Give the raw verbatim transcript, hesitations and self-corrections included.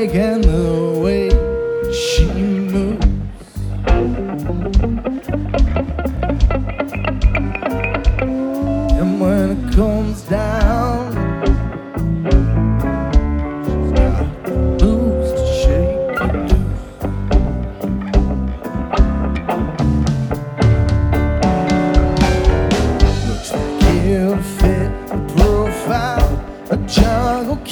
like and the way she moves. And when it comes down